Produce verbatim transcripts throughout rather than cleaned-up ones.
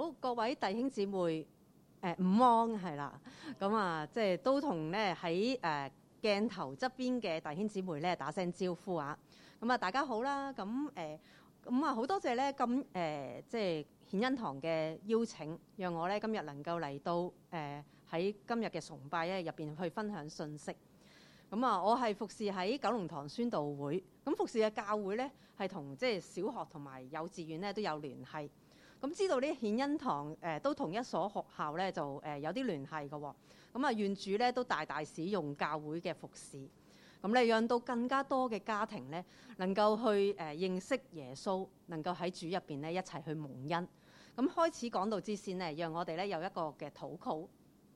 好，各位弟兄姊妹，誒、呃、午安係啦，咁啊，即係都同咧喺誒鏡頭側邊嘅弟兄姊妹咧打聲招呼啊！咁啊，大家好啦，咁誒咁啊，好多謝咧咁誒，即係顯恩堂嘅邀請，讓我咧今日能夠嚟到誒喺、呃、今日嘅崇拜咧入邊去分享信息。咁啊，我係服侍喺九龍塘宣道會，咁服侍嘅教會咧係同即係小學同埋幼稚園咧都有聯繫。咁知道呢顯恩堂誒、呃、都同一所學校咧就誒、呃、有啲聯繫嘅喎。咁啊，願主咧都大大使用教會嘅服侍，咁咧讓到更加多嘅家庭咧能夠去誒、呃、認識耶穌，能夠喺主入邊咧一齊去蒙恩。咁開始講道之先咧，讓我哋咧有一個嘅禱告。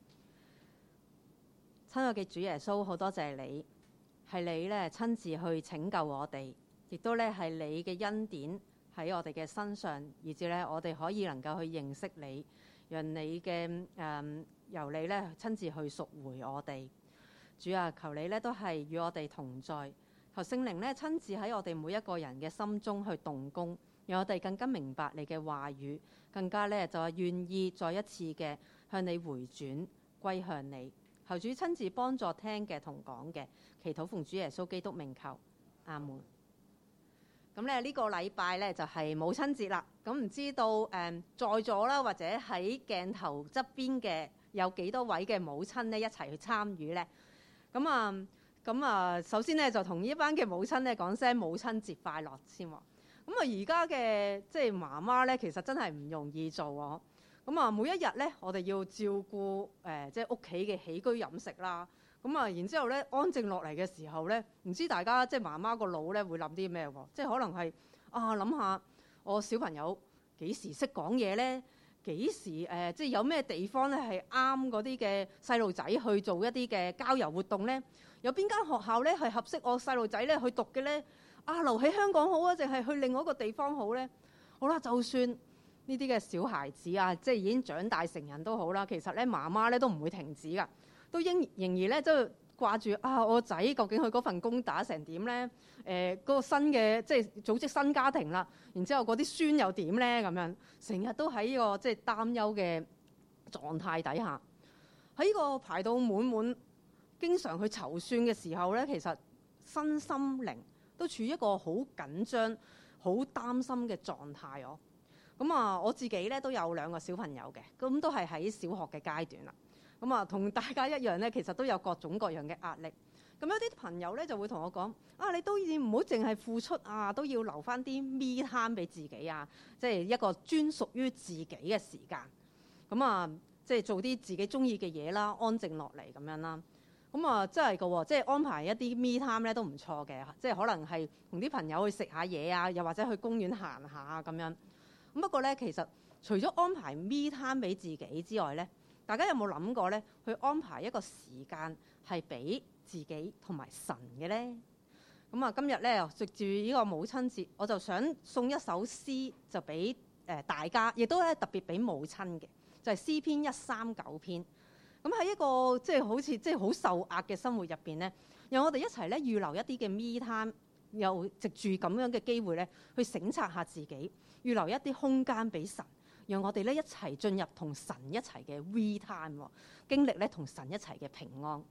親愛嘅主耶穌，好多謝你，係你咧親自去拯救我哋，亦都咧係你嘅恩典喺我哋嘅身上，以至咧我哋可以能夠去認識你，讓你嘅誒、呃、由你咧親自去贖回我哋。主啊，求你咧都係與我哋同在，求聖靈咧親自喺我哋每一個人嘅心中去動工，讓我哋更加明白你嘅話語，更加咧就係願意再一次嘅向你回轉歸向你。求主親自幫助聽嘅同講嘅，祈禱奉主耶穌基督名求，阿門。咁咧呢個禮拜咧就係母親節啦。咁唔知道誒、呃、在座啦，或者喺鏡頭側邊嘅有幾多位嘅母親咧一齊去參與咧？咁啊咁啊，首先咧就同呢班嘅母親咧講聲母親節快樂先喎。咁啊而家嘅即係媽媽咧，其實真係唔容易做喎。咁啊，每一日咧，我哋要照顧誒、呃，即係屋企嘅起居飲食啦。咁啊，然之後咧，安靜落嚟嘅時候咧，唔知大家即係媽媽個腦咧會諗啲咩喎？即係可能係啊，諗下我小朋友幾時識講嘢咧？幾時誒、呃，即係有咩地方咧係啱嗰啲嘅細路仔去做一啲嘅郊遊活動咧？有邊間學校咧係合適我細路仔咧去讀嘅咧？啊，留喺香港好啊，定係去另外一個地方好咧？好啦，就算呢啲嘅小孩子啊，即係已經長大成人都好啦。其實咧，媽媽咧都唔會停止噶，都應仍然咧都掛住啊！我個仔究竟佢嗰份工打成點咧？誒、呃，嗰、嗰個新嘅即係組織新家庭啦，然之後嗰啲孫又點咧？咁樣成日都喺呢個即係擔憂嘅狀態底下，喺呢個排到滿滿，經常去籌算嘅時候咧，其實身心靈都處於一個好緊張、好擔心嘅狀態哦。咁啊，我自己咧都有兩個小朋友嘅，咁都係喺小學嘅階段啦。咁啊，同大家一樣咧，其實都有各種各樣嘅壓力。咁有啲朋友咧就會同我講：啊，你都要唔好淨係付出啊，都要留翻啲 me time 俾自己啊，即係一個專屬於自己嘅時間。咁啊，即係做啲自己中意嘅嘢啦，安靜落嚟咁樣啦。咁啊，真係㗎喎，即係安排一啲 me time 咧都唔錯嘅，即係可能係同啲朋友去食下嘢啊，又或者去公園行下咁樣。咁不過咧，其實除咗安排 me time 俾自己之外咧，大家有冇諗過咧，去安排一個時間係俾自己同埋神嘅咧？咁啊，今日咧藉住呢個母親節，我就想送一首詩就俾誒大家，亦都咧特別俾母親嘅，就係詩篇一三九篇。咁喺一個即係好似即係好受壓嘅生活入邊咧，讓我哋一齊咧預留一啲嘅 me time，又藉住咁樣嘅機會咧，去省察下自己。預留一啲空間俾神，讓我哋咧一齊進入同神一齊嘅 we time， 經歷咧同神一齊嘅平安。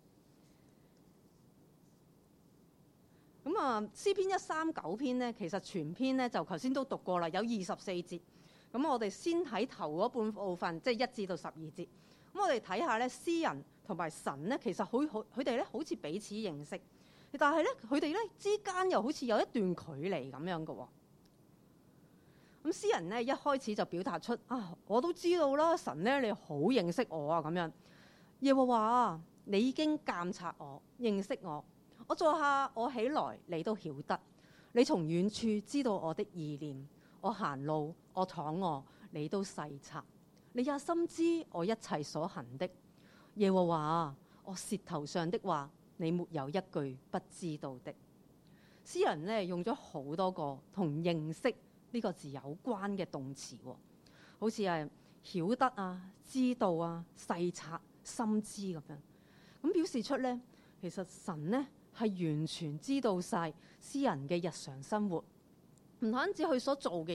咁啊，詩篇一三九篇咧，其實全篇咧就頭先都讀過啦，有二十四節。咁我哋先睇頭嗰半部分，即係一至到十二節。咁我哋睇下咧，詩人同埋神咧，其實好好，佢哋咧好似彼此認識，但係咧佢哋咧之間又好似有一段距離咁樣嘅喎。咁詩人咧一開始就表達出啊，我都知道啦，神咧你好認識我啊咁樣。耶和華啊，你已經監察我，認識我。我坐下，我起來，你都曉得。你從遠處知道我的意念，我行路，我躺臥，你都細察。你也深知我一切所行的。耶和華啊，我舌頭上的話，你沒有一句不知道的。詩人咧用咗好多個同認識呢個字有關嘅動詞喎，好似係曉得啊、知道啊、細察、深知咁樣，咁表示出咧，其實神咧係完全知道晒詩人嘅日常生活，唔單止佢所做嘅嘢，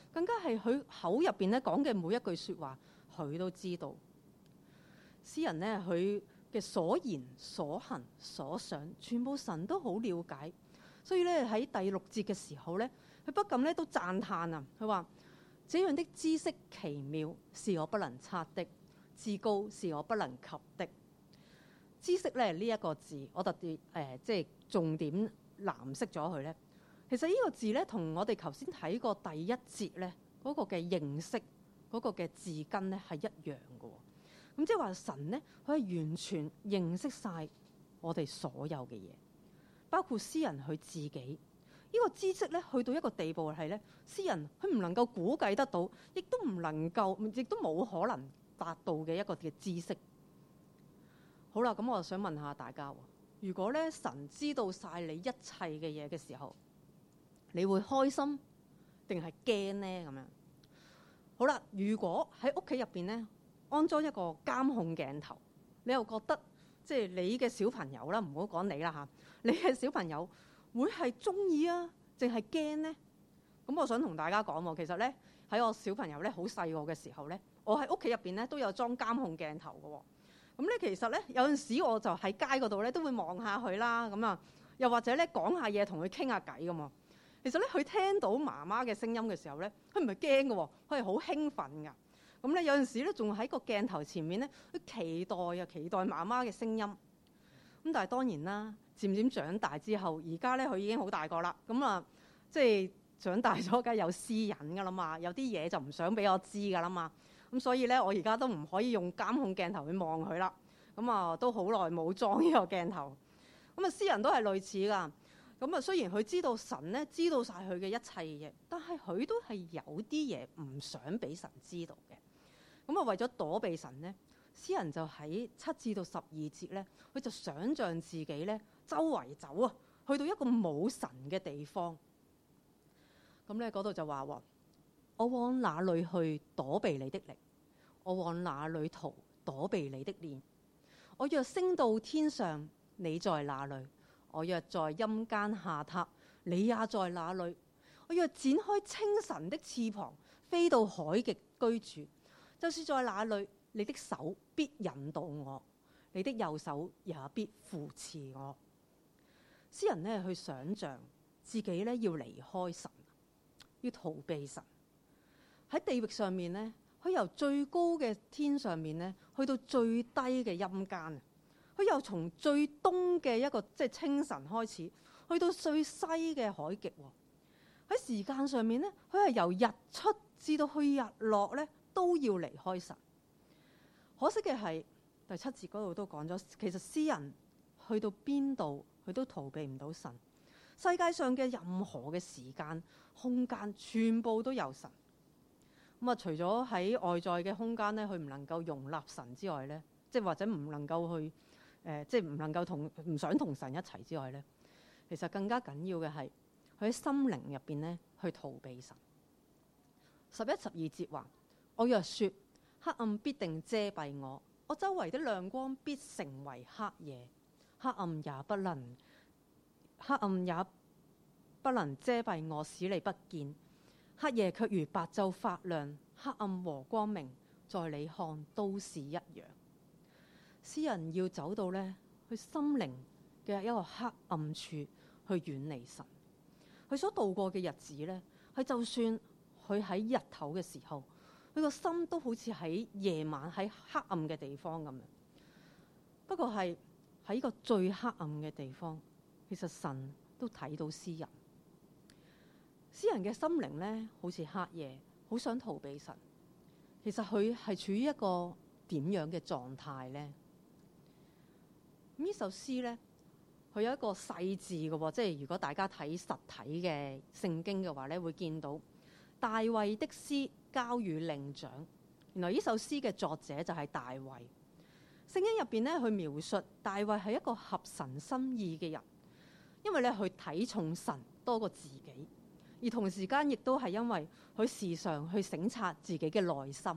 更加係佢口入邊咧講嘅每一句説話，佢都知道。詩人呢，佢嘅所言所行所想，全部神都好了解。所以咧喺第六節嘅時候咧，佢不禁咧都讚歎啊！佢話：這樣的知識奇妙，是我不能測的；至高是我不能及的。知識咧呢一個字，我特別誒、呃、即係重點藍色咗佢咧。其實呢個字咧，同我哋頭先睇過第一節咧嗰個嘅認識嗰個嘅字根咧係一樣嘅。咁即係話神咧，佢係完全認識晒我哋所有嘅嘢，包括詩人佢自己。呢個知識咧，去到一個地步係咧，詩人佢唔能夠估計得到，亦都唔能夠，亦都冇可能達到嘅一個嘅知識。好啦，咁我就想問下大家，如果咧神知道晒你一切嘅嘢嘅時候，你會開心定係驚咧？咁樣好啦，如果喺屋企入邊咧安裝一個監控鏡頭，你又覺得即係你嘅小朋友啦，唔好講你啦嚇，你嘅小朋友會係中意啊，定係驚咧？咁我想同大家講喎，其實咧喺我小朋友咧好細個嘅時候咧，我喺屋企入邊咧都有裝監控鏡頭嘅喎。咁咧其實咧有陣時我就喺街嗰度咧都會望下佢啦，咁啊又或者咧講下嘢同佢傾下偈㗎嘛。其實咧佢聽到媽媽嘅聲音嘅時候咧，佢唔係驚嘅喎，佢係好興奮㗎。咁咧有陣時咧仲喺個鏡頭前面咧，佢期待啊期待媽媽嘅聲音。咁但係當然啦，漸漸長大之後，而家咧佢已經好大個啦。咁啊即係長大咗，梗係有私隱㗎啦嘛，有啲嘢就唔想俾我知㗎啦嘛。咁所以咧，我而家都唔可以用監控鏡頭去望佢啦。咁啊，都好耐冇裝呢個鏡頭。咁啊，詩人都係類似㗎。咁啊，雖然佢知道神咧知道晒佢嘅一切嘢，但係佢都係有啲嘢唔想俾神知道嘅。咁啊，為咗躲避神咧，詩人就喺七至到十二節咧，佢就想像自己咧周圍走啊，去到一個冇神嘅地方。咁咧嗰度就話喎。我往哪裏去躲避你的靈？我往哪裏逃躲避你的臉？我若升到天上，你在哪裏？我若在陰間下榻，你也在哪裏？我若展開清晨的翅膀，飛到海極居住，就是在哪裏，你的手必引導我，你的右手也必扶持我。詩人呢去想像自己呢要離開神，要逃避神。喺地域上面咧，佢由最高嘅天上面咧，去到最低嘅陰間。佢又從最東嘅一個即係清晨開始，去到最西嘅海極。喺時間上面咧，佢係由日出至到去日落咧，都要離開神。可惜嘅係第七節嗰度都講咗，其實詩人去到邊度，佢都逃避唔到神。世界上嘅任何嘅時間、空間，全部都有神。咁啊，除咗喺外在嘅空間咧，佢唔能夠容納神之外咧，即係或者唔能夠去誒、呃，即係唔能夠同唔想同神一齊之外咧，其實更加緊要嘅係佢喺心靈入邊咧去逃避神。十一、十二節話：我若說黑暗必定遮蔽我，我周圍的亮光必成為黑夜，黑暗也不能黑暗也不能遮蔽我，使你不見。黑夜卻如白晝發亮，黑暗和光明在你看都是一樣。詩人要走到呢，去心靈嘅一個黑暗處去遠離神。佢所度過嘅日子呢，係就算佢喺日頭嘅時候，佢個心都好似喺夜晚喺黑暗嘅地方咁樣。不過係喺呢個最黑暗嘅地方，其實神都睇到詩人。詩人嘅心靈咧，好似黑夜，好想逃避神。其實佢係處於一個點樣嘅狀態呢？咁呢首詩咧，佢有一個細字嘅喎，即係如果大家睇實體嘅聖經嘅話咧，會見到大衛的詩交與伶長。原來呢首詩嘅作者就係大衛。聖經入邊咧，佢描述大衛係一個合神心意嘅人，因為咧佢睇重神多過自己。而同時間亦都係因為佢時常去省察自己嘅內心。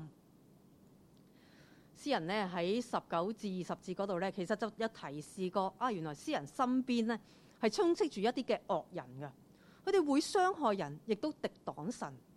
詩人呢喺十九至二十節嗰度咧，其實就有提示過啊，原來詩人身邊咧係充斥住一啲嘅惡人㗎，佢哋會傷害人，亦都敵擋神，而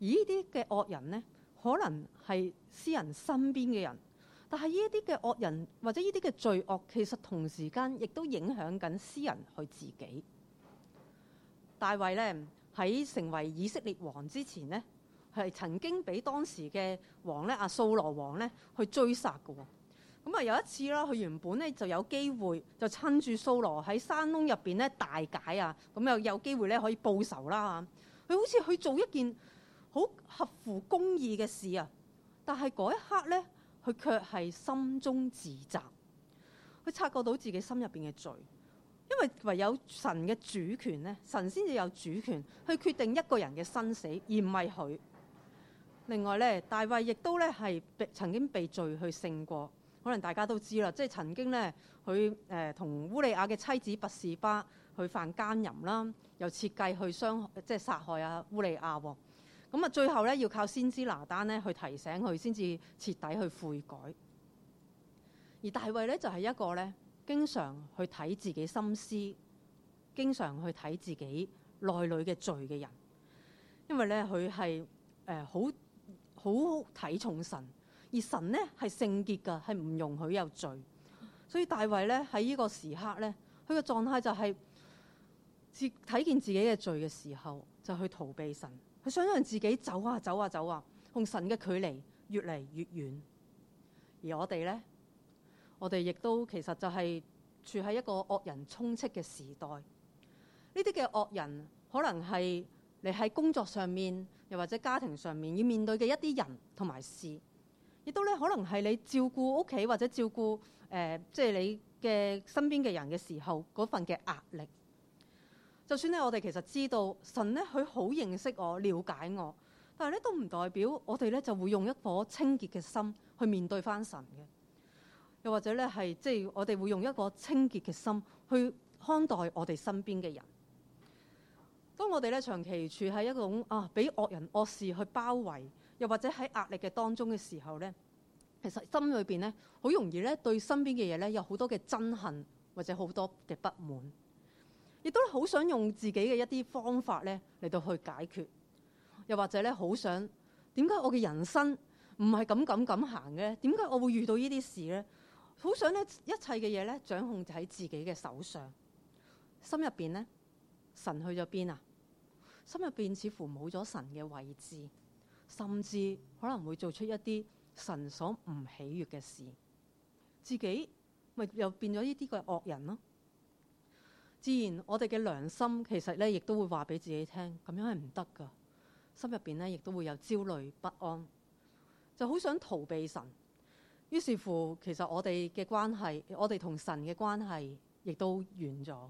而呢啲嘅惡人呢，可能係詩人身邊嘅人，但係呢一啲嘅惡人或者呢啲嘅罪惡，其實同時間亦都影響緊詩人佢自己。大衛呢，喺成為以色列王之前呢，係曾經俾當時嘅王咧，阿掃羅王咧去追殺嘅。咁啊有一次啦，佢原本咧就有機會就趁住掃羅喺山窿入邊咧大解啊，咁又有機會咧可以報仇啦。佢好似去做一件好合乎公義嘅事啊，但係嗰一刻咧，佢卻係心中自責，佢察覺到自己心入邊嘅罪，因為唯有神嘅主權咧，神先至有主權去決定一個人嘅生死，而唔係佢。另外咧，大衛亦都咧係曾經被罪去勝過。可能大家都知啦，即係曾經咧，佢誒同烏利亞嘅妻子拔示巴去犯奸淫啦，又設計去傷即係殺害阿烏利亞喎。咁啊，最後咧要靠先知拿單咧去提醒佢，先至徹底去悔改。而大衛咧就係一個咧，經常去睇自己心思，經常去睇自己內裏嘅罪嘅人，因為咧佢係誒好好睇重神。而神呢係聖潔㗎，係唔容許有罪，所以大衛咧喺呢個時刻咧，佢嘅狀態就係自睇見自己嘅罪嘅時候，就去逃避神，佢想讓自己走啊走啊走啊，同神嘅距離越嚟越遠。而我哋咧，我哋亦都其實就係處喺一個惡人充斥嘅時代。呢啲嘅惡人可能係你喺工作上面，又或者家庭上面要面對嘅一啲人同埋事。亦都咧，可能係你照顧屋企或者照顧誒，即、呃、係、就是、你嘅身邊嘅人嘅時候嗰份嘅壓力。就算咧，我哋其實知道神咧，佢好認識我、了解我，但係咧都唔代表我哋咧就會用一顆清潔嘅心去面對翻神嘅。又或者咧係即係我哋會用一個清潔嘅心去看待我哋身邊嘅人。當我哋咧長期處喺一種啊俾惡人惡事去包圍，又或者喺壓力嘅當中嘅時候咧，其實心裏邊咧好容易咧對身邊嘅嘢咧有好多嘅憎恨，或者好多嘅不滿，亦都好想用自己嘅一啲方法咧嚟到去解決，又或者咧好想點解我嘅人生唔係咁咁咁行嘅？點解我會遇到呢啲事咧？好想咧一切嘅嘢咧掌控喺自己嘅手上，心入邊咧神去咗邊啊？心入邊似乎冇咗神嘅位置。甚至可能會做出一啲神所唔喜悅嘅事，自己咪又變咗呢啲嘅惡人咯。自然我哋嘅良心其實咧，亦都會話俾自己聽，咁樣係唔得噶。心入邊咧，亦都會有焦慮不安，就好想逃避神。於是乎，其實我哋嘅關係，我哋同神嘅關係，亦都遠咗。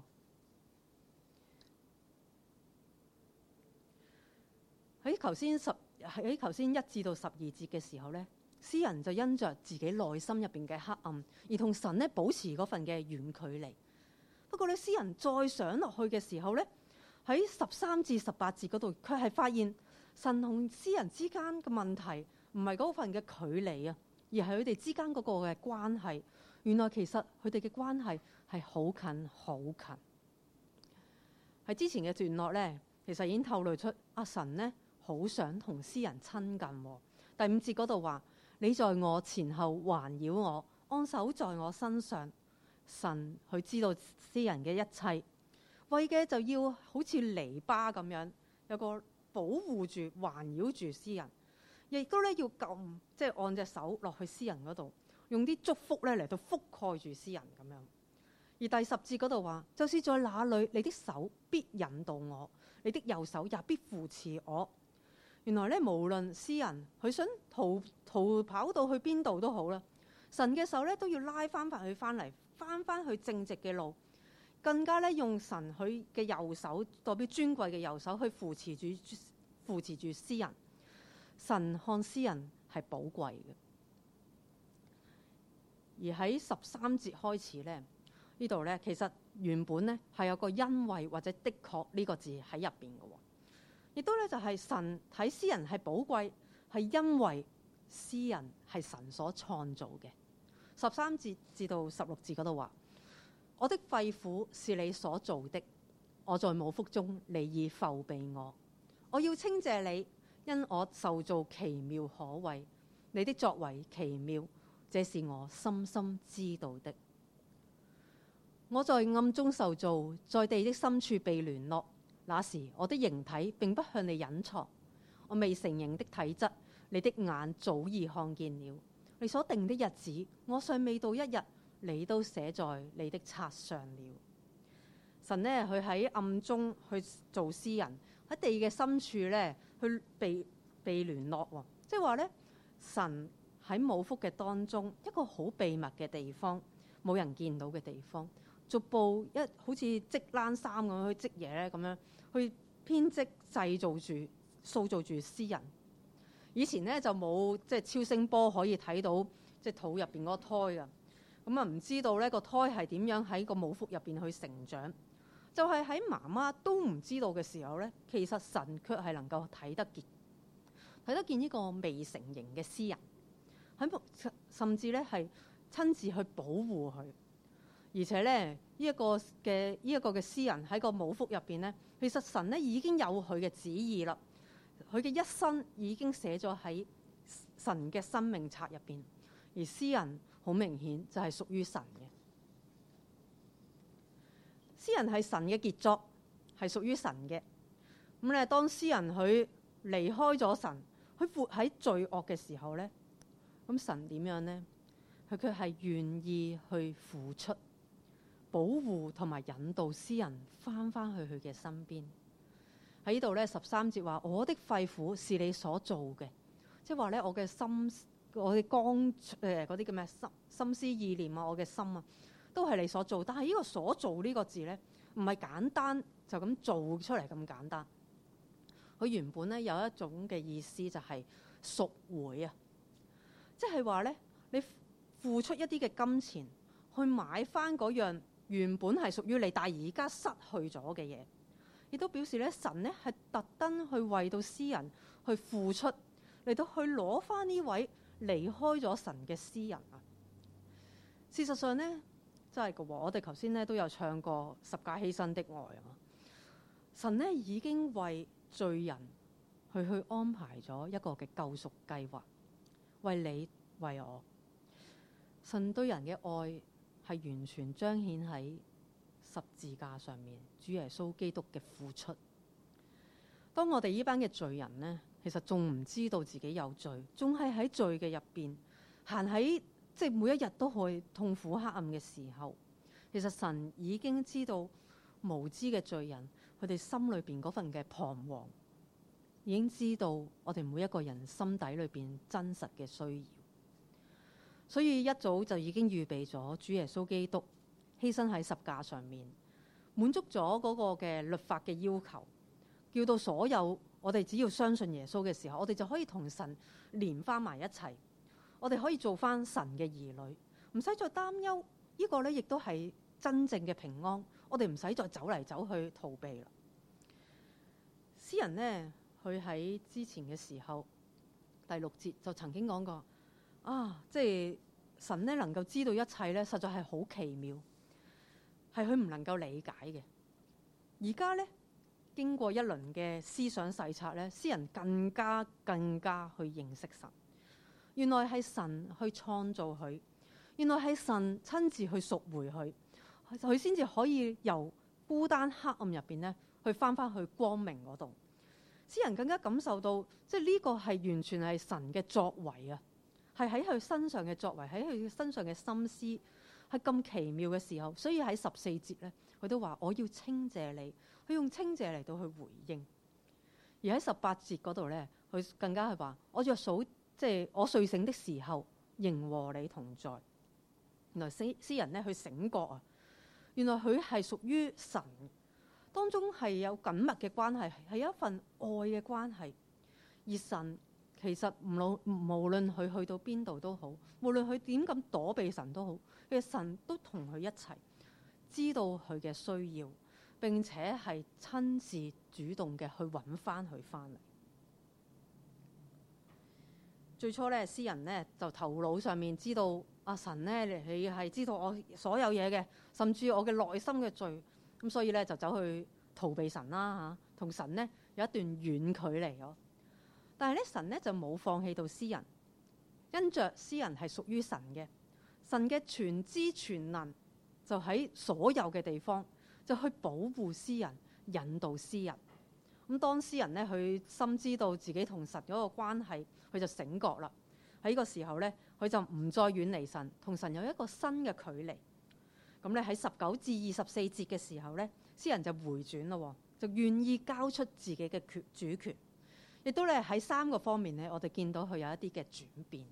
喺頭先十。喺頭先一至到十二節嘅時候呢，詩人就因着自己內心入邊嘅黑暗，而同神呢保持嗰份嘅遠距離。不過呢，詩人再上落去嘅時候呢，喺十三至十八節嗰度，佢係發現神同詩人之間嘅問題唔係嗰份嘅距離啊，而係佢哋之間嗰個嘅關係。原來其實佢哋嘅關係係好近好近。喺之前嘅段落呢，其實已經透露出阿神呢，好想同詩人親近。第五節嗰度話：你在我前後環繞我，按手在我身上。神佢知道詩人嘅一切，為嘅就要好似籬笆咁樣，有個保護住、環繞住詩人，亦都咧要撳，即係按隻手落去詩人嗰度，用啲祝福咧嚟到覆蓋住詩人咁樣。而第十節嗰度話：就是在那裏，你的手必引導我，你的右手也必扶持我。原來咧，無論詩人佢想逃逃跑到去邊度都好啦，神嘅手咧都要拉翻翻佢翻嚟，翻翻去正直嘅路，更加咧用神佢嘅右手，代表尊貴嘅右手去扶持住扶持住詩人。神看詩人係寶貴嘅。而喺十三節開始咧，呢度咧其實原本咧係有個因為或者的確呢個字喺入邊嘅。亦都咧就係神睇詩人係寶貴，係因為詩人係神所創造嘅。十三節至到十六節嗰度話：我的肺腑是你所造的，我在母腹中，你已覆庇我。我要稱謝你， 因我受造奇妙可畏，你的作為奇妙，這是我深深知道的。我在暗中受造，在地的深處被聯絡，那時我的形體並不向你隱藏，我未成形的體質，你的眼早已看見了。你所定的日子，我尚未到一日，你都寫在你的冊上了。神呢，佢喺暗中去做詩人，喺地嘅深處咧，去被被聯絡喎。即係話咧，神喺母腹嘅當中，一個好秘密嘅地方，冇人見到嘅地方，逐步一好似織冷衫咁樣去織嘢咧，咁樣去編織製造住、塑造住詩人。以前咧就冇即係超聲波可以睇到即係肚入邊嗰個胎啊，咁啊唔知道咧個胎係點樣喺個母腹入邊去成長。就係喺媽媽都唔知道嘅時候咧，其實神卻係能夠睇得見，睇得見呢個未成形嘅詩人，喺甚至咧係親自去保護佢，而且咧呢一個嘅呢一個嘅詩人喺個母腹入邊咧，其實神咧已經有佢嘅旨意啦，佢嘅一生已經寫咗喺神嘅生命冊入邊，而詩人好明顯就係屬於神嘅。詩人係神嘅傑作，係屬於神嘅。咁咧，當詩人佢離開咗神，佢活喺罪惡嘅時候咧，咁神點樣呢？佢卻係願意去付出、保護同埋引導詩人翻翻去佢嘅身邊。喺呢度咧，十三節話：我的肺腑是你所造嘅，即係話咧，我嘅心、我嘅光誒嗰啲叫咩心心思意念啊，我嘅心啊。都係你所做，但係呢個所做呢個字呢，唔係簡單就咁做出嚟咁簡單。佢原本呢有一種嘅意思就係贖回啊，即係話呢，你付出一啲嘅金錢去買翻嗰樣原本係屬於你，但係而家失去咗嘅嘢，亦都表示呢，神呢係特登去為到詩人去付出，嚟到去攞翻呢位離開咗神嘅詩人啊。事實上呢，真係嘅喎，我哋頭先咧都有唱過十架犧牲的愛啊！神咧已經為罪人去去安排咗一個嘅救贖計劃，為你為我。神對人嘅愛係完全彰顯喺十字架上面，主耶穌基督嘅付出。當我哋呢班嘅罪人呢，其實仲唔知道自己有罪，仲係喺罪嘅入邊行喺。即係每一日都去痛苦黑暗嘅時候，其實神已經知道無知嘅罪人佢哋心裏邊嗰份嘅彷徨，已經知道我哋每一個人心底裏邊真實嘅需要，所以一早就已經預備咗主耶穌基督犧牲喺十架上面，滿足咗嗰個嘅律法嘅要求，叫到所有我哋只要相信耶穌嘅時候，我哋就可以同神連翻埋一齊。我哋可以做翻神嘅兒女，唔使再擔憂。呢個呢亦都係真正嘅平安。我哋唔使再走嚟走去逃避啦。詩人呢，佢喺之前嘅時候第六節就曾經講過啊，即係神呢能夠知道一切呢，實在係好奇妙，係佢唔能夠理解嘅。而家呢，經過一輪嘅思想細察呢，詩人更加更加去認識神。原來係神去創造佢，原來係神親自去贖回佢，佢先至可以由孤單黑暗入邊咧，去翻翻去光明嗰度。詩人更加感受到，即係呢個係完全係神嘅作為啊，係喺佢身上嘅作為，喺佢身上嘅心思係咁奇妙嘅時候，所以喺十四節咧，佢都話我要稱謝你，佢用稱謝嚟到去回應。而喺十八節嗰度咧，佢更加係話我若數。即係我睡醒的時候，仍和你同在。原來詩詩人咧，佢醒覺啊！原來佢係屬於神，當中係有緊密嘅關係，係有一份愛嘅關係。而神其實唔論無論佢去到邊度都好，無論佢點咁躲避神都好，其實神都同佢一齊，知道佢嘅需要，並且係親自主動嘅去揾翻佢翻嚟。最初咧，詩人咧就頭腦上面知道阿神咧，你係知道我所有嘢嘅，甚至我嘅內心嘅罪，咁所以咧就走去逃避神啦嚇，同神咧有一段遠距離咗。 但係咧，神咧就冇放棄到詩人，因着詩人係屬於神嘅，神嘅全知全能就喺所有嘅地方就去保護詩人，引導詩人。咁當詩人咧，佢深知道自己同神嗰個關係，佢就醒覺啦。喺呢個時候咧，佢就唔再遠離神，同神有一個新嘅距離。咁咧喺十九至二十四節嘅時候咧，詩人就回轉咯，就願意交出自己嘅決主權，亦都咧喺三個方面咧，我哋見到佢有一啲嘅轉變。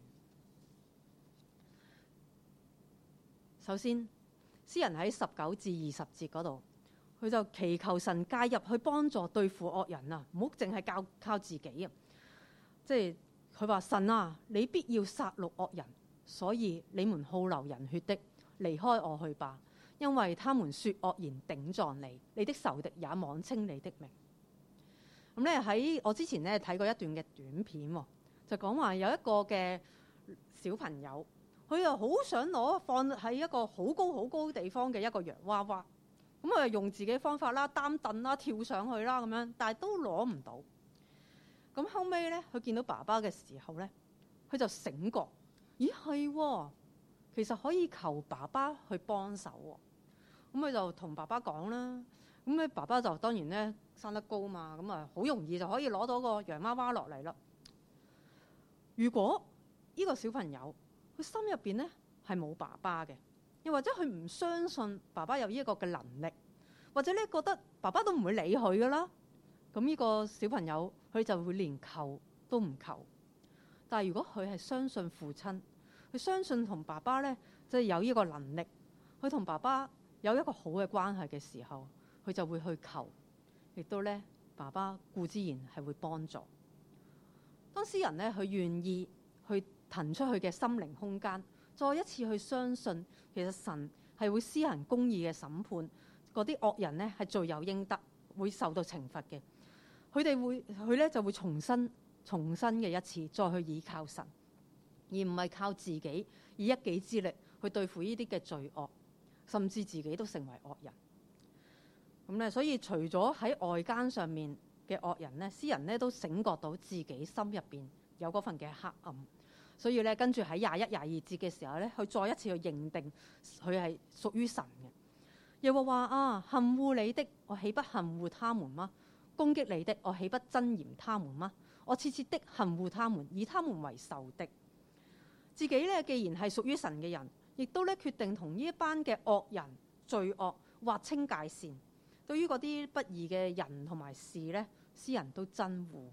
首先，詩人喺十九至二十節嗰度，佢就祈求神介入去幫助對付惡人啊，唔好淨係靠靠自己啊。即係佢話神啊，你必要殺戮惡人，所以你們好流人血的，離開我去吧，因為他們說惡言頂撞你，你的仇敵也妄稱你的名。咁咧喺我之前咧睇過一段嘅短片，就講話有一個嘅小朋友，佢又好想攞放喺一個好高好高地方嘅一個洋娃娃，咁佢又用自己方法啦，擔凳啦，跳上去啦咁樣，但係都攞唔到。咁後尾咧，佢見到爸爸嘅時候咧，佢就醒覺，咦係喎，其實可以求爸爸去幫手喎。咁佢就同爸爸講啦，咁咧爸爸就當然咧生得高嘛，咁啊好容易就可以攞到個洋娃娃落嚟啦。如果呢個小朋友佢心入邊咧係冇爸爸嘅，又或者佢唔相信爸爸有呢一個嘅能力，或者咧覺得爸爸都唔會理佢噶啦，咁呢個小朋友佢就會連求都唔求。但係如果佢係相信父親，佢相信同爸爸咧即係有呢個能力，佢同爸爸有一個好嘅關係嘅時候，佢就會去求，亦都咧爸爸固之然係會幫助。當詩人咧佢願意去騰出去嘅心靈空間，再一次去相信其實神係會施行公義嘅審判，嗰啲惡人咧係罪有應得，會受到懲罰嘅。佢哋會佢咧就會重新重新嘅一次再去倚靠神，而唔係靠自己以一己之力去對付呢啲嘅罪惡，甚至自己都成為惡人。咁咧，所以除咗喺外間上面嘅惡人咧，詩人咧都醒覺到自己心入邊有嗰份嘅黑暗，所以咧跟住喺廿一、廿二節嘅時候咧，佢再一次去認定佢係屬於神嘅。又話話啊，恨惡你的，我豈不恨惡他們嗎？攻擊你的，我豈不憎嚴他們嗎？我切切的恨惡他們，以他們為仇敵。自己咧既然係屬於神嘅人，亦都咧決定同呢一班嘅惡人、罪惡劃清界線。對於嗰啲不義嘅人同埋事咧，詩人都憎惡。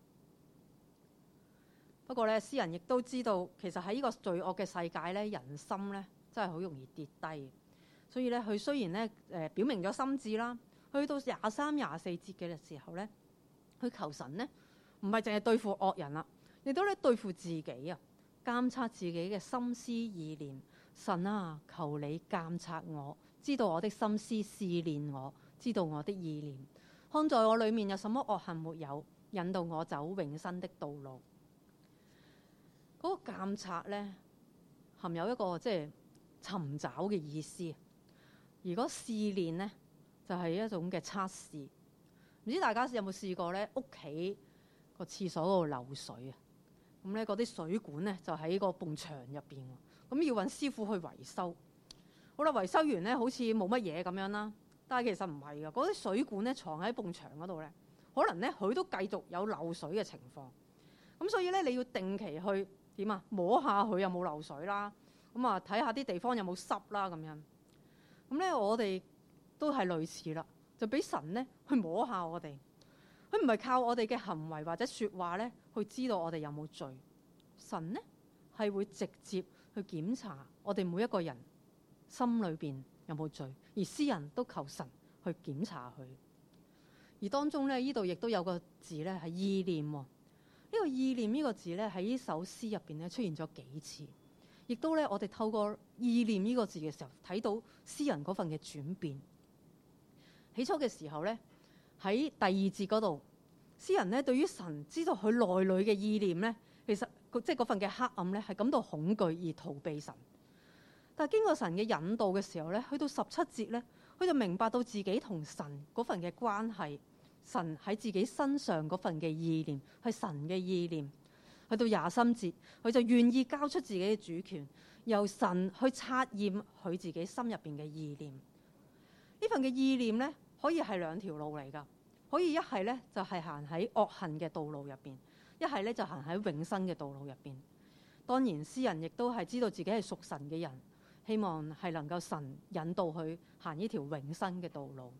不過咧，詩人亦都知道，其實喺呢個罪惡嘅世界咧，人心咧真係好容易跌低。所以咧，佢雖然咧誒表明咗心志啦，去到廿三、廿四節嘅時候咧，佢求神咧唔係淨係對付惡人啦，亦都咧對付自己啊，監察自己嘅心思意念。神啊，求你監察我，知道我的心思，試煉我，知道我的意念，看在我裏面有什麼惡行沒有，引導我走永生的道路。嗰、那個監察咧，含有一個即係尋找嘅意思。如果試煉咧，就係、是、一種嘅測試。唔知大家有冇試過咧？屋企個廁所嗰度漏水啊，咁咧嗰啲水管咧就喺個埲牆入邊，咁要揾師傅去維修。好啦，維修完咧好似冇乜嘢咁樣啦，但係其實唔係噶，嗰啲水管咧藏喺埲牆嗰度咧，可能咧佢都繼續有漏水嘅情況。咁所以咧你要定期去點啊，摸下佢有冇漏水啦，咁啊睇下啲地方有冇濕啦咁樣。咁咧我哋都係類似啦，就俾神咧去摸下我哋。佢唔係靠我哋嘅行為或者説話咧去知道我哋有冇罪，神呢係會直接去檢查我哋每一個人心裏邊有冇罪，而詩人都求神去檢查佢。而當中咧呢度亦都有個字咧係意念喎，呢、這個意念呢個字咧喺呢首詩入邊咧出現咗幾次，亦都咧我哋透過意念呢個字嘅時候睇到詩人嗰份嘅轉變。起初嘅時候咧，喺第二節嗰度，詩人咧對於神知道佢內裏嘅意念咧，其實即係嗰份嘅黑暗咧係感到恐懼而逃避神。但係經過神嘅引導嘅時候咧，去到十七節咧，佢就明白到自己同神嗰份嘅關係，神喺自己身上嗰份嘅意念係神嘅意念， 去到廿三節，佢就願意交出自己嘅主權，由神去察驗佢自己心入邊嘅意念。呢份嘅意念咧，可以係兩條路嚟㗎，可以一係咧就係行喺惡行嘅道路入邊，一係咧就行喺永生嘅道路入邊。當然，詩人亦都係知道自己係屬神嘅人，希望係能夠神引導佢行呢條永生嘅道路。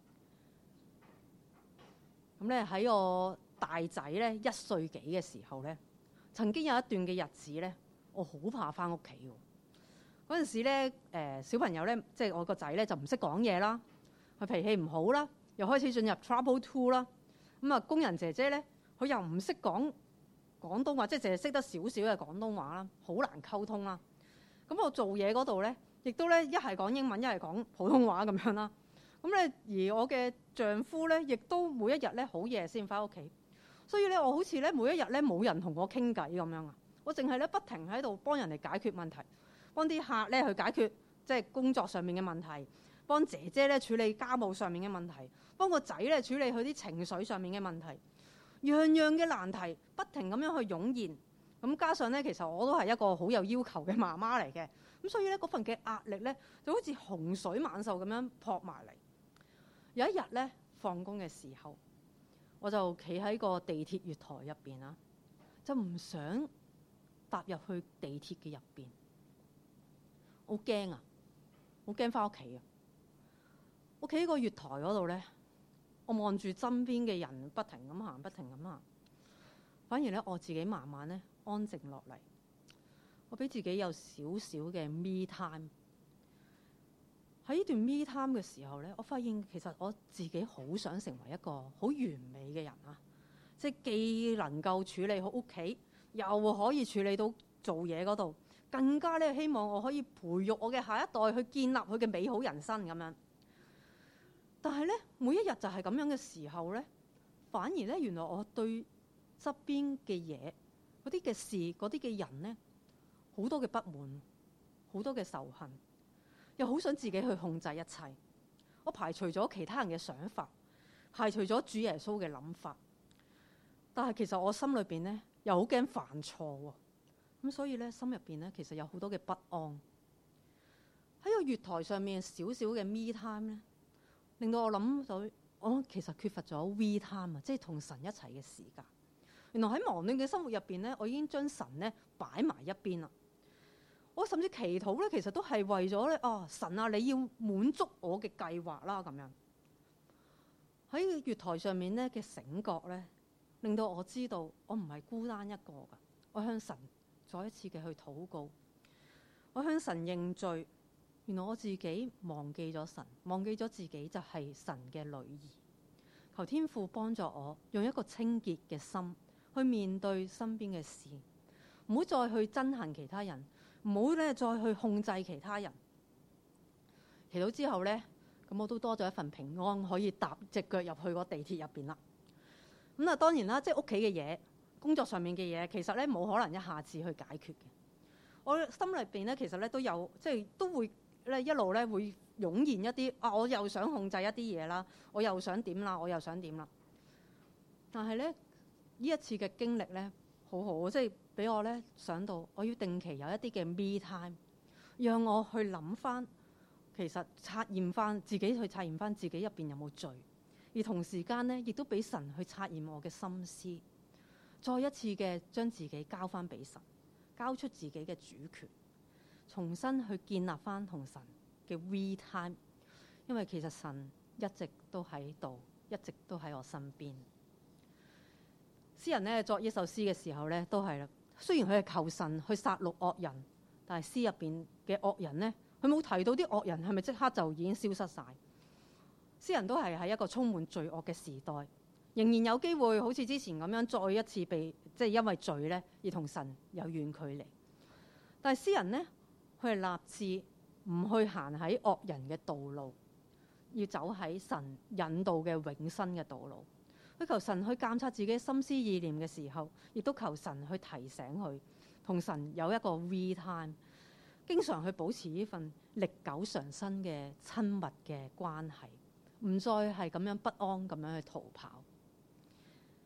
咁咧喺我大仔咧一歲幾嘅時候咧，曾經有一段嘅日子咧，我好怕返屋企喎。嗰陣時咧，誒、呃、小朋友咧，即係我個仔咧就唔識講嘢啦，佢脾氣唔好啦，又開始進入 trouble two 啦。咁啊，工人姐姐咧，佢又唔識講廣東話，即係淨係識得少少嘅廣東話啦，好難溝通啦。咁我做嘢嗰度咧，亦都咧一係講英文，一係講普通話咁樣啦。咁咧，而我嘅丈夫咧，亦都每一日咧好夜先返屋企，所以咧我好似咧每一日咧冇人同我傾偈咁樣啊。我淨係咧不停喺度幫人哋解決問題，幫啲客咧去解決即係工作上面嘅問題，幫姐姐咧處理家務上面嘅問題，幫個仔咧處理佢啲情緒上面嘅問題，樣樣嘅難題不停咁樣去湧現。咁加上咧，其實我都係一個好有要求嘅媽媽嚟嘅，咁所以咧嗰份嘅壓力咧就好似洪水猛獸咁樣撲埋嚟。有一日咧放工嘅時候，我就企喺個地鐵月台入邊啊，就唔想踏入去地鐵嘅入邊，好驚啊！好驚返屋企啊！我企喺個月台嗰度咧，我望住身邊嘅人不停咁行，不停咁行，反而咧我自己慢慢咧安靜落嚟，我俾自己有少少嘅 me time。喺呢段 me time 嘅時候咧，我發現其實我自己好想成為一個好完美嘅人啊！即係既能夠處理好屋企，又可以處理到做嘢嗰度，更加咧希望我可以培育我嘅下一代去建立佢嘅美好人生咁樣。但係咧，每一日就係咁樣嘅時候咧，反而咧原來我對側邊嘅嘢、嗰啲嘅事、嗰啲嘅人咧，好多嘅不滿，好多嘅仇恨。又好想自己去控制一切，我排除咗其他人嘅想法，排除咗主耶穌嘅諗法，但係其實我心裏邊咧又好驚犯錯喎，咁所以咧心入邊咧其實有好多嘅不安。喺個月台上面少少嘅 me time 咧，令到我諗到我其實缺乏咗 we time 啊，即係同神一齊嘅時間。原來喺忙亂嘅生活入邊咧，我已經將神咧擺埋一邊啦。我甚至祈禱咧，其實都係為咗咧，啊神啊，你要滿足我嘅計劃啦，咁樣喺月台上面咧嘅醒覺咧，令到我知道我唔係孤單一個㗎。我向神再一次嘅去禱告，我向神認罪。原來我自己忘記咗神，忘記咗自己就係神嘅女兒。求天父幫助我，用一個清潔嘅心去面對身邊嘅事，唔好再去憎恨其他人。唔好咧，再去控制其他人。祈禱之後咧，咁我都多咗一份平安，可以踏隻腳入去個地鐵入邊啦。咁啊，當然啦，即係屋企嘅嘢、工作上面嘅嘢，其實咧冇可能一下子去解決嘅。我心裏邊咧，其實咧都有，即係都會咧一路咧會湧現一啲啊，我又想控制一啲嘢啦，我又想點啦，我又想點啦。但係咧，呢一次嘅經歷咧，好好，即係俾我咧想到，我要定期有一啲嘅 me time，讓我去諗翻，其實察驗翻自己，去察驗翻自己入邊有冇罪，而同時間咧，亦都俾神去察驗我嘅心思，再一次嘅將自己交翻俾神，交出自己嘅主權，重新去建立翻同神嘅 we time，因為其實神一直都喺度，一直都喺我身邊。詩人咧作呢首詩嘅時候咧，都係啦。雖然佢係求神去殺戮惡人，但係詩入邊嘅惡人咧，佢冇提到啲惡人係咪即刻就已經消失晒。詩人都係喺一個充滿罪惡嘅時代，仍然有機會好似之前咁樣再一次被即係因為罪咧而同神有遠距離。但係詩人咧，佢係立志唔去行喺惡人嘅道路，要走喺神引導嘅永生嘅道路。佢求神去監察自己心思意念嘅時候，亦都求神去提醒佢，同神有一個 we time， 經常去保持呢份歷久常新嘅親密嘅關係，唔再係咁樣不安咁樣去逃跑。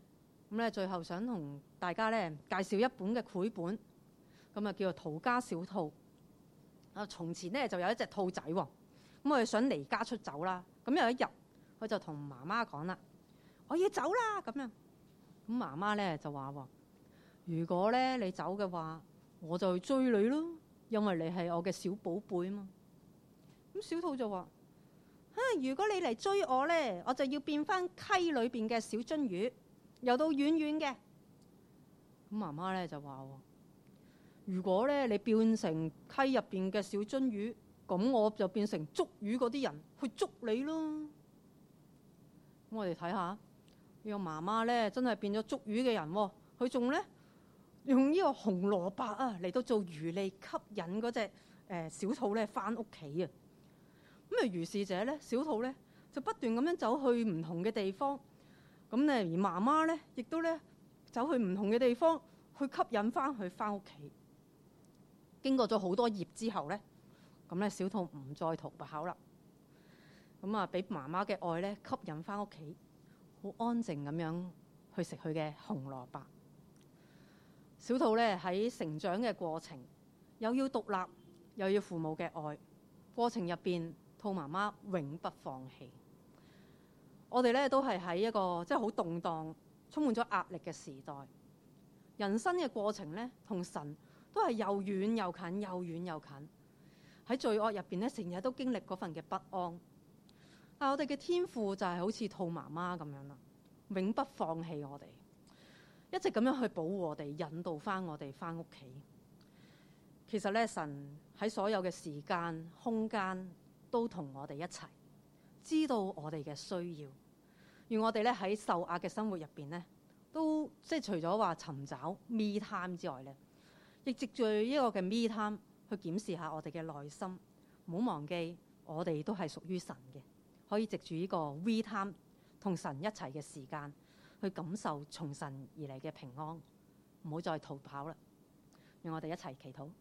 咁咧最後想同大家咧介紹一本嘅繪本，咁啊叫做《逃家小兔》。啊，從前咧就有一隻兔仔喎，咁佢想離家出走啦。咁有一日，佢就同媽媽講啦：我要走啦咁樣。咁媽媽咧就話喎：如果咧你走嘅話，我就去追你咯，因為你係我嘅小寶貝啊嘛。咁小兔就話：啊，如果你嚟追我咧，我就要變翻溪裏邊嘅小津魚，游到遠遠嘅。咁媽媽咧就話：如果咧你變成溪入邊嘅小津魚，咁我就變成捉魚嗰啲人去捉你咯。咁我哋睇下呢個媽媽咧，真係變咗捉魚嘅人喎。佢仲咧用呢個紅蘿蔔啊嚟到做魚餌，吸引嗰隻誒小兔咧翻屋企啊。咁啊，如是者咧，小兔咧就不斷咁樣走去唔同嘅地方。咁咧，而媽媽咧亦都咧走去唔同嘅地方去吸引翻佢翻屋企。經過咗好多頁之後咧，咁咧小兔唔再逃跑啦。咁啊，俾媽媽嘅愛咧吸引翻屋企，好安靜咁樣去食佢嘅紅蘿蔔。小兔咧喺成長嘅過程，又要獨立，又要父母嘅愛，過程入邊，兔媽媽永不放棄。我哋咧都係喺一個即係好動盪、充滿咗壓力嘅時代。人生嘅過程咧，同神都係又遠又近，又遠又近。喺罪惡入邊咧，成日都經歷嗰份嘅不安。但係我哋嘅天父就係好似兔媽媽咁樣啦，永不放棄我哋，一直咁樣去保護我哋，引導翻我哋翻屋企。其實咧，神喺所有嘅時間、空間都同我哋一齊，知道我哋嘅需要。而我哋咧喺受壓嘅生活入邊咧，都即係除咗話尋找 me time 之外咧，亦藉住呢個嘅 me time 去檢視下我哋嘅內心。唔好忘記，我哋都係屬於神嘅，可以藉住呢個 we time 同神一齊嘅時間，去感受從神而嚟嘅平安。唔好再逃跑啦！讓我哋一齊祈禱。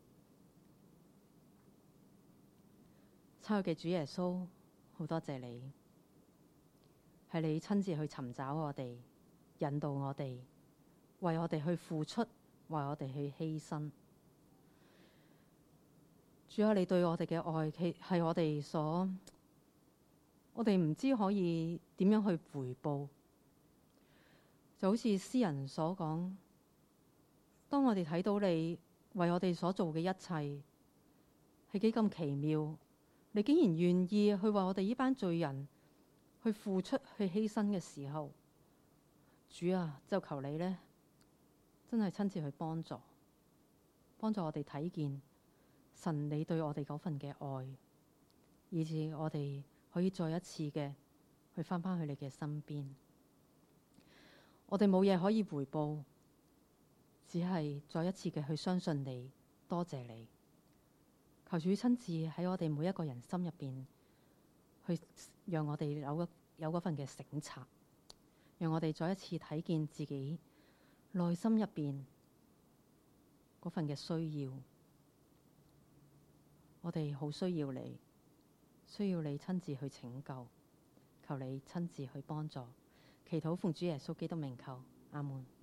親愛嘅主耶穌，好多謝你，係你親自去尋找我哋，引導我哋，為我哋去付出，為我哋去犧牲。主啊，你對我哋嘅愛，其係我哋所，我哋唔知可以點樣去回報。就好似詩人所講，當我哋睇到你為我哋所做嘅一切係幾咁奇妙，你竟然願意去為我哋呢班罪人去付出、去犧牲嘅時候，主啊，就求你呢，真係親自去幫助，幫助我哋睇見神你對我哋嗰份嘅愛，以致我哋可以再一次嘅去翻返去你嘅身邊。我哋冇嘢可以回報，只係再一次嘅去相信你，多謝你。求主親自喺我哋每一個人心入邊，去讓我哋有有嗰份嘅省察，讓我哋再一次睇見自己內心入邊嗰份嘅需要。我哋好需要你，需要你親自去拯救，求你親自去幫助。祈禱奉主耶穌基督名求，阿門。